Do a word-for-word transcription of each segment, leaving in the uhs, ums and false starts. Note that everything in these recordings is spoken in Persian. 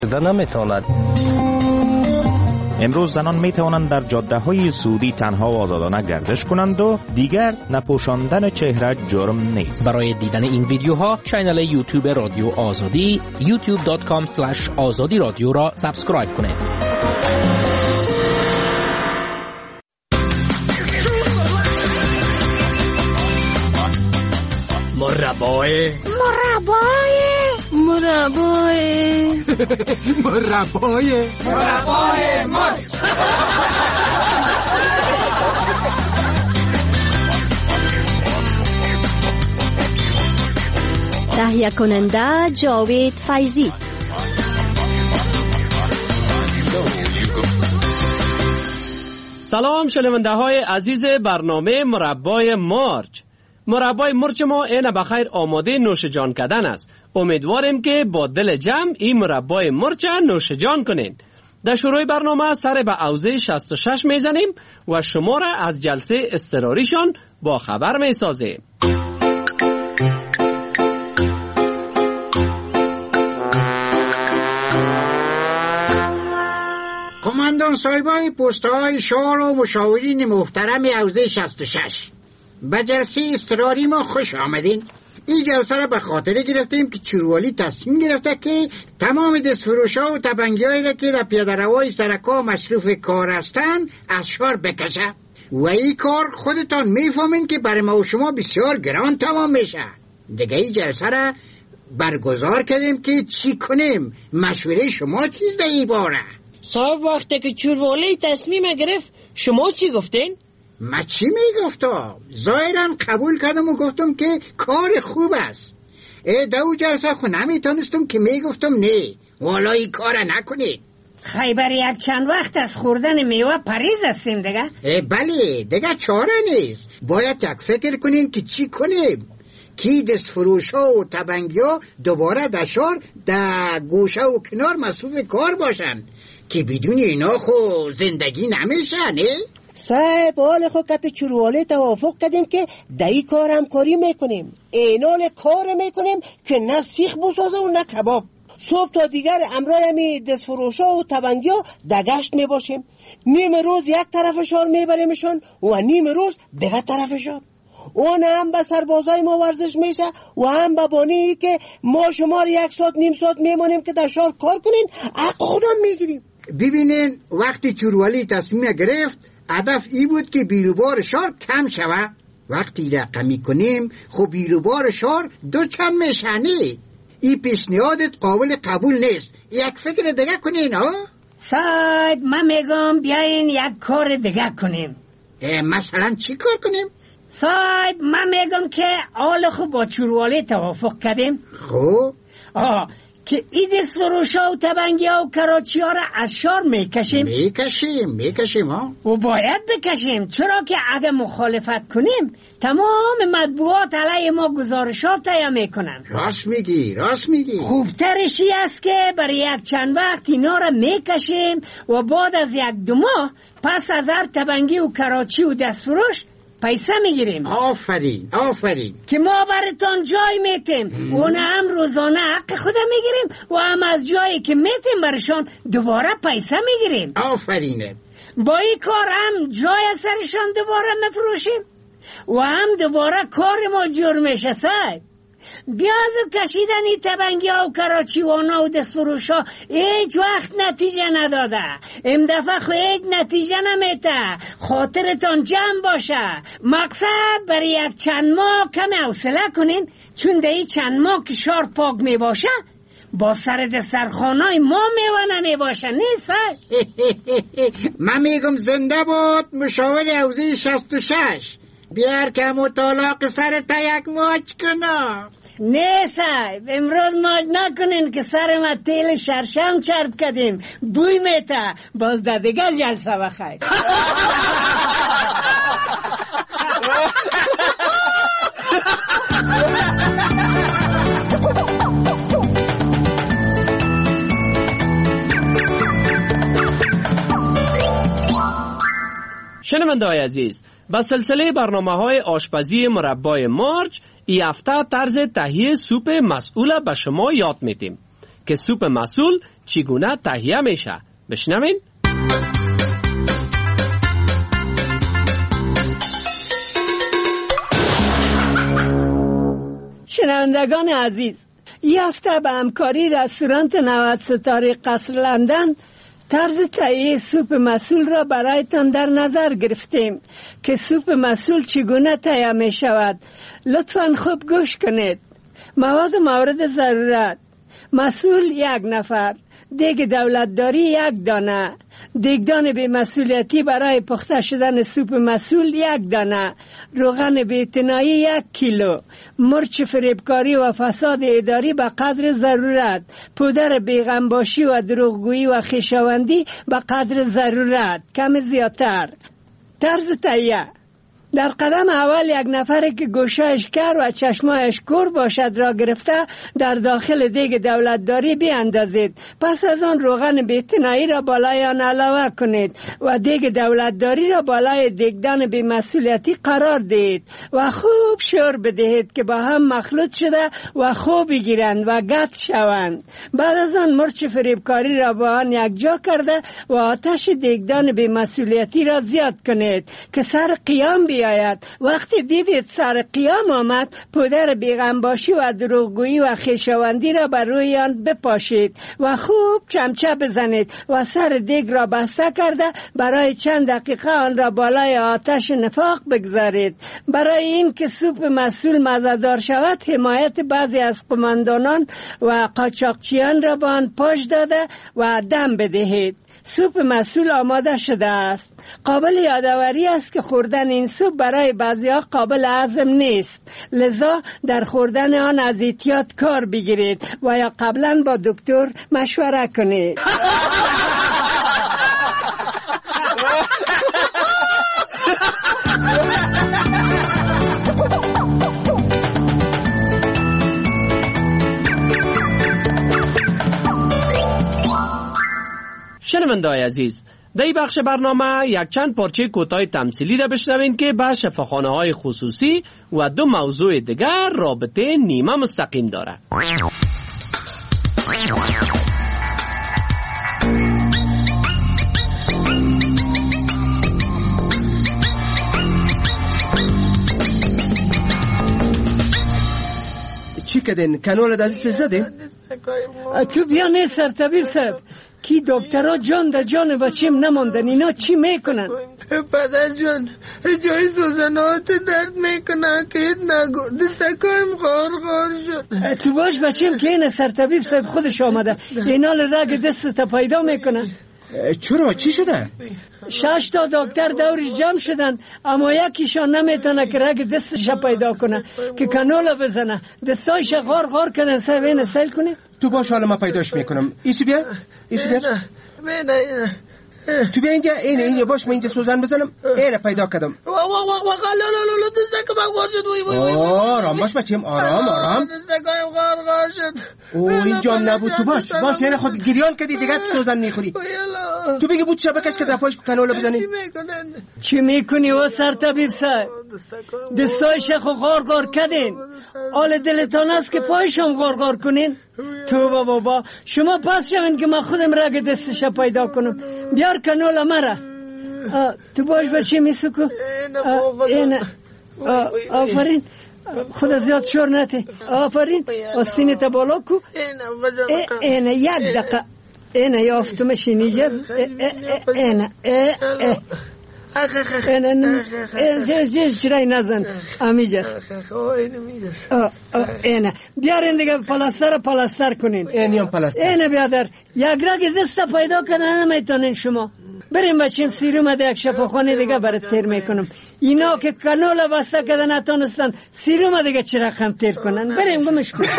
نمیتواند. امروز زنان می توانند در جاده های سعودی تنها و آزادانه گردش کنند و دیگر نپوشاندن چهره جرم نیست. برای دیدن این ویدیوها کانال یوتیوب رادیو آزادی یوتیوب دات کام اسلش آزادی رادیو را سابسکرایب کنید. مربای مربای مربای مربای مربای مار تهیه کننده جاوید فیضی. سلام شنونده های عزیز برنامه مربای مارچ. مربای مرچ ما اینه بخیر آماده نوش جان کردن است. امیدواریم که با دل جمع این مربای مرچ نوش جان کنین. در شروع برنامه سر به اوزه شصت و شش میزنیم و شما را از جلسه اضطراریشان با خبر میسازیم. قماندان صاحبای پست‌های شهر و مشاورین محترم حوزه شصت و شش، به جلسه اضطراری ما خوش آمدین. این جلسه را به خاطر گرفتیم که چوروالی تصمیم گرفته که تمام دستفروش‌ها و تبنگی‌هایی را که در پیاده‌روهای سرکا مصروف کار هستند از شهر بکشه و این کار خودتان میفهمین که برای ما و شما بسیار گران تمام میشه. دیگه این جلسه را برگزار کردیم که چی کنیم. مشوره شما چیز در این باره؟ صاحب وقتی که چوروالی تصمیم گرفت شما چی گفتین؟ ما چی میگفتم؟ ظاهرا قبول کردم و گفتم که کار خوب است. دو جلسه خو نمیتونستم که میگفتم نه والا این کار نکنید. خیبر یک چند وقت از خوردن میوه پریز هستیم دیگه. بله دیگه چاره نیست. باید یک فکر کنیم که چی کنیم که دست فروش ها و تبنگی ها دوباره در شهر در گوشه و کنار مصروف کار باشن که بدون اینا خو زندگی نمیشه نه؟ صاحب حال خود کت چوروالی توافق کردیم که دایی کار همکاری میکنیم. اینال کار میکنیم که نه سیخ بسازه و نه کباب. صبح تا دیگر امرای همی دستفروشا و تبنگیا دگشت میباشیم. نیم روز یک طرفشان میبریمشان و نیم روز دیگر طرفشان. اون هم به سربازای ما ورزش میشه و هم به بانی که ما شما یک ساعت نیم ساعت میمانیم که در شهر کار کنین حق خودم میگیریم. ببینین وقتی چوروالی تصمیم گرفت هدف ای بود که بیروبار شهر کم شوه. وقتی رقمی کنیم خب بیروبار شهر دو چند میشنه. این پیشنهادت قابل قبول نیست. یک فکر دیگه کنین ها؟ صاحب من میگم بیاین یک کار دیگه کنیم. مثلا چی کار کنیم؟ صاحب من میگم که حال خوب با چوروالی توافق کردیم. خب آه که این دست فروشا و تبنگی ها و کراچی ها را از شهر میکشیم میکشیم میکشیم ها و باید بکشیم، چرا که اگه مخالفت کنیم تمام مطبوعات علیه ما گزارشات تهیه میکنن. راست میگی راست میگی. خوبترشی است که برای یک چند وقت اینا را میکشیم و بعد از یک دو ماه پس از هر تبنگی و کراچی و دست فروش پیسه میگیریم. آفرین آفرین. که ما براتون جای میتیم و هم روزانه حق خود میگیریم و هم از جایی که میتیم برشان دوباره پیسه میگیریم. آفرینه. با این کار هم جای سرشان دوباره مفروشیم و هم دوباره کار ما جور میشه. صاحب بیاز و کشیدنی تبنگی ها و کراچی وانا و دستفروش ها هیچ وقت نتیجه نداده. ام دفعه خو هیچ نتیجه نمیته. خاطرتان جمع باشه. مقصد برای یک چند ماه کم حوصله کنین، چون در چند ماه که شهر پاک می باشه با سر دسترخوانای ما میوه نمی باشه. نیست؟ من میگم زنده باد مشاور حوزه شصت و شش. بیار که مطالق سر تا یک ماچ کنم. نه صاحب امروز ماچ نکنین که سر ما تیل شرشم چرب کردیم بوی میته. باز در دیگه جلسه بخیر. شنونده‌های عزیز، با سلسله برنامه‌های آشپزی مربای مارچ این هفته طرز تهیه سوپ مسئول به شما یاد میدیم که سوپ مسئول چگونه تهیه میشه. بشنوین. شنوندگان عزیز، یه هفته به همکاری رستوران نود ستاره قصر لندن طرز تهیه سوپ مسول را برایتان در نظر گرفتیم که سوپ مسول چگونه تهیه می شود. لطفاً خوب گوش کنید. مواد مورد ضرورت: مسول یک نفر، دیگ دولتداری یک دانه، دیگدان بی مسئولیتی برای پخته شدن سوپ مسول یک دانه، روغن بی‌اعتنایی یک کیلو، مرچ فریبکاری و فساد اداری به قدر ضرورت، پودر بیغمباشی و دروغگویی و خویشاوندی به قدر ضرورت، کم زیادتر. طرز تهیه: در قدم اول یک نفر که گوشهش کر و چشمایش کور باشد را گرفته در داخل دیگ دولتداری بیاندازید. پس از آن روغن بی‌اعتنایی را بالای آن علاوه کنید و دیگ دولتداری را بالای دیگدان بی مسئولیتی قرار دهید و خوب شور بدهید که با هم مخلوط شده و خوب بگیرند و گت شوند. بعد از آن مرچ فریبکاری را با آن یک جا کرده و آتش دیگدان بی مسئولیتی را زیاد کنید که سر قیام بی آید. وقتی دیدید سر قیام آمد، پودر بیغمباشی و دروغگویی و خویشاوندی را بر روی آن بپاشید و خوب چمچه بزنید و سر دیگ را بسته کرده برای چند دقیقه آن را بالای آتش نفاق بگذارید. برای این که سوپ مسول مزه‌دار شود، حمایت بعضی از قماندانان و قاچاقچیان را به آن پاش داده و دم بدهید. سوپ مسول آماده شده است. قابل یادآوری است که خوردن این سوپ برای بعضی‌ها قابل هضم نیست، لذا در خوردن آن از احتیاط کار بگیرید و یا قبلا با دکتر مشوره کنید. شنونده‌های عزیز، در این بخش برنامه یک چند پارچه کوتاه تمثیلی را بشنوین که به شفاخانه‌های خصوصی و دو موضوع دیگر رابطه نیمه مستقیم داره. چی کردین؟ کانال دلیس زدین؟ تو بیا نه سرطبیب صاحب، کی دکترها جان در جان بچیم نماندن. اینا چی میکنن؟ پدر جان جای سوزنات درد میکنن که نگو، دستکایم غار غار شد. تو باش بچیم که این سرطبیب صاحب خودش آمده، اینا رگ دست تا پیدا میکنن. چرا؟ چی شده؟ شش تا دکتر دورش جمع شدن، اما یکیشان نمیتونه که رگ دستش پیدا کنه که کانولا بزنه. دستایش غار غار کردن. صاحب این سیل کنه. تو باش، حالا ما پیداش میکنم. ایسی بیا، ایسی بیا. تو بیا اینجا. اینه اینجا باش، من اینجا سوزن بزنم. اینه پیدا کردم. وا وا وا وا لا لا لا دستکم غار شد. وای وای وای. آرام باش بچیم، آرام آرام. دستکایم غار غار شد. او اینجا نبود. تو باش باش، یعنی خود گریان کردی دیگه تو سوزن میخوری. تو بگی بود شبکش که دفعش کانولا بزنی. چی میکنی و سرطبیب صاحب؟ دستای شخو غار غار کردین، آل دلتان است که پایشم غار غار کنین. تو بابا با شما پس شوین که من خودم رگ دستش پیدا کنم. بیار کانولا مرا. تو باش بچه میسکو. اینه آفرین، خدا زیاد شور نته. آفرین، آستینه تا بالا کو. اینه یک دقیقه. اینه یافتمش اینجاز. اینه اینه اینه جز جرای نزن امیجاز. اینه بیارین دیگه پلاستر پلاستر کنین. اینه پلاستر. اینه بیادر یک رگ دست پیدا کنن نمیتونین شما. بریم بچیم سیروم ده یک شفاخانه دیگه برات تیر میکنم. اینا که کانولا بسته کردن نتونستن سیروم دیگه چرا خم تیر کنن. بریم گمش کن.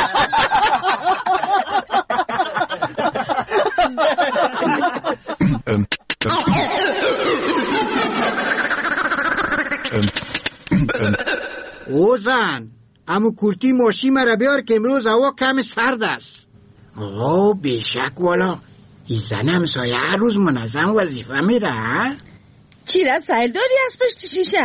اوزن امو کورتی ماشی مرا بیار که امروز هوا کم سرد است. آه بیشک والا، این زن همسایه هر روز منظم وظیفه میره. چی را سایل داری از پشت شیشه؟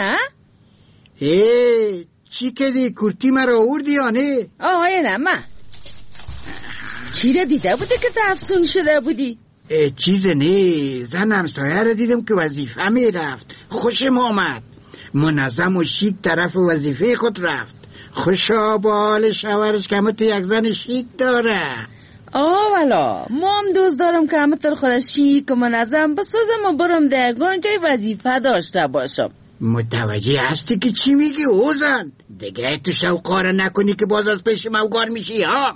ای چی کدی کورتی مرا آوردی یا نه؟ آه نه من چی را دیده بودی که افسون شده بودی؟ چیز نه، زن همسایه را دیدم که وظیفه می رفت، خوشم آمد، منظم و شیک طرف وظیفه خود رفت. خوشا با حال شوهرش که همه تو یک زن شیک داره. آه والا، ما هم دوست دارم که همه تر خودش شیک و منظم بسازم و برم درگان جای وظیفه داشته باشم. متوجه هستی که چی میگی اوزن؟ دیگه تو شوقاره نکنی که باز از پیش موگار میشی ها.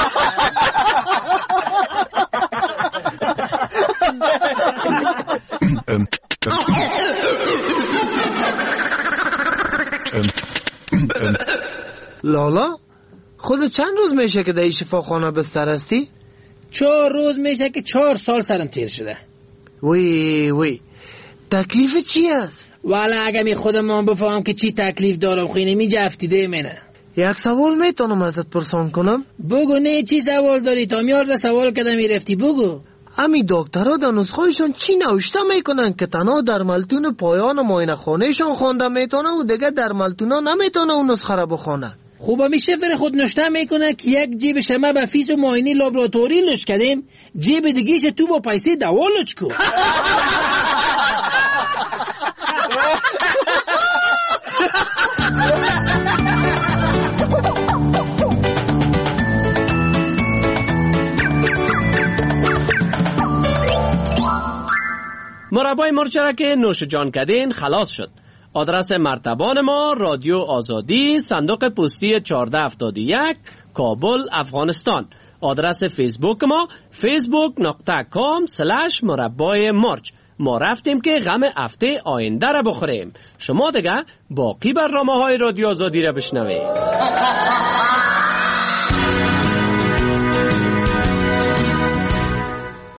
لالا خود چند روز میشه که در شفاخانه بستر هستی؟ چهار روز میشه که چهار سال سرم تیر شده. وی وی تکلیف چی است؟ والا اگه می خودم هم بفهم که چی تکلیف دارم خیلی می جفتیده منه. یک سوال میتونم ازت پرسان کنم؟ بگو. نه چی سوال داری؟ تا میارده سوال کده میرفتی بگو. امی دکترها در نسخه‌شون چی نوشته میکنن که تنها در ملتون پایان معاینه خانهشون خونده میتونه و دیگه در ملتونا نمیتونه اون نسخه را بخونه؟ خوبا میشه فر خود نشته میکنه که یک جیب شما به فیس و معاینه لابراتوری لش کردیم، جیب دیگیش تو با پیسه دوا لچ کو. مربای مرچ را که نوش جان کردین خلاص شد. آدرس مرتبان ما رادیو آزادی، صندوق پستی چهارده هفتاد و یک، کابل، افغانستان. آدرس فیسبوک ما فیسبوک نقطه کام سلش مربای مرچ. ما رفتیم که غم هفته آینده را بخوریم. شما دیگه باقی برنامه های رادیو آزادی را بشنوید.